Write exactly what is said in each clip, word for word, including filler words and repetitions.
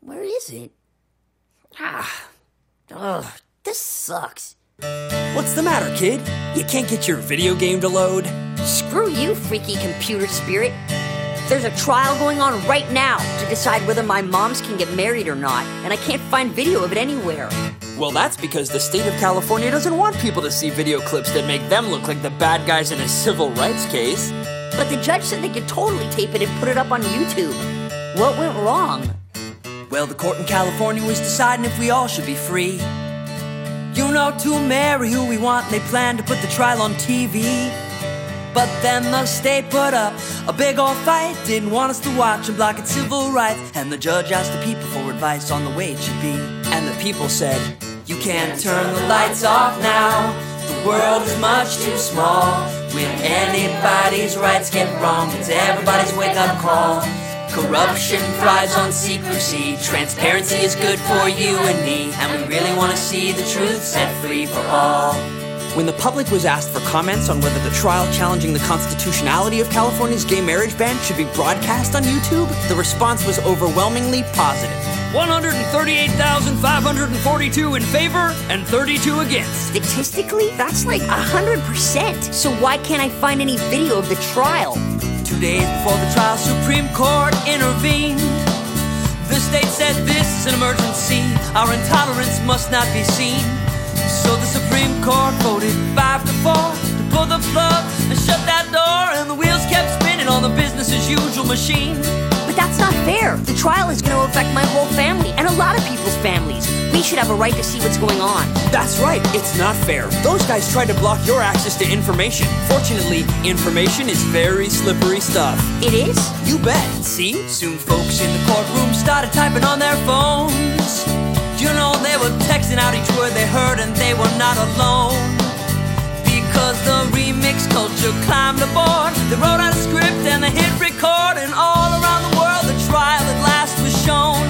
Where is it? Ah, ugh, this sucks. What's the matter, kid? You can't get your video game to load? Screw you, freaky computer spirit. There's a trial going on right now to decide whether my moms can get married or not, and I can't find video of it anywhere. Well, that's because the state of California doesn't want people to see video clips that make them look like the bad guys in a civil rights case. But the judge said they could totally tape it and put it up on YouTube. What went wrong? Well, the court in California was deciding if we all should be free. You know, to marry who we want, and they plan to put the trial on T V. But then the state put up a big old fight, didn't want us to watch and block at civil rights. And the judge asked the people for advice on the way it should be. And the people said, you can't turn the lights off now. The world is much too small. When anybody's rights get wrong, it's everybody's wake-up call. Corruption thrives on secrecy. Transparency is good for you and me, and we really want to see the truth set free for all. When the public was asked for comments on whether the trial challenging the constitutionality of California's gay marriage ban should be broadcast on YouTube, the response was overwhelmingly positive. one hundred thirty-eight thousand five hundred forty-two in favor and thirty-two against. Statistically, that's like one hundred percent. So why can't I find any video of the trial? Two days before the trial, Supreme Court intervened. The state said this is an emergency. Our intolerance must not be seen. So the Supreme Court voted five to four to pull the plug and shut that door, and the wheels kept spinning on the business as usual machine. But that's not fair. The trial is going to affect my whole family and a lot of people's families. We should have a right to see what's going on. That's right, it's not fair. Those guys tried to block your access to information. Fortunately, information is very slippery stuff. It is? You bet. See? Soon folks in the courtroom started typing on their phones. You know, they were texting out each word they heard, and they were not alone. Because the remix culture climbed aboard. They wrote out a script and they hit record, and all around the world the trial at last was shown.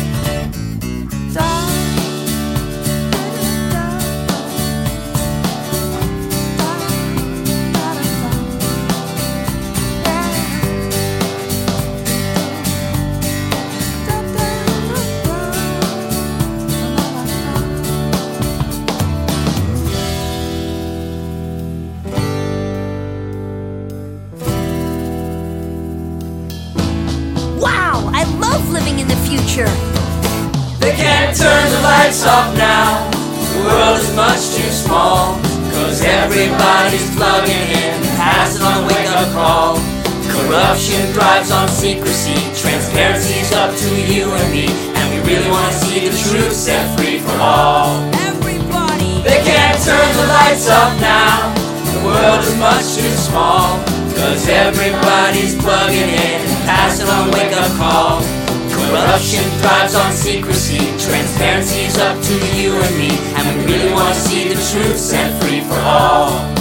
Living in the future. They can't turn the lights off now. The world is much too small. Cause everybody's plugging in, passing on a wake-up call. Corruption thrives on secrecy. Transparency's up to you and me, and we really want to see the truth set free for all. Everybody. They can't turn the lights off now. The world is much too small. Cause everybody's plugging in, passing on a wake-up call. Corruption thrives on secrecy. Transparency's up to you and me, and we really want to see the truth set free for all.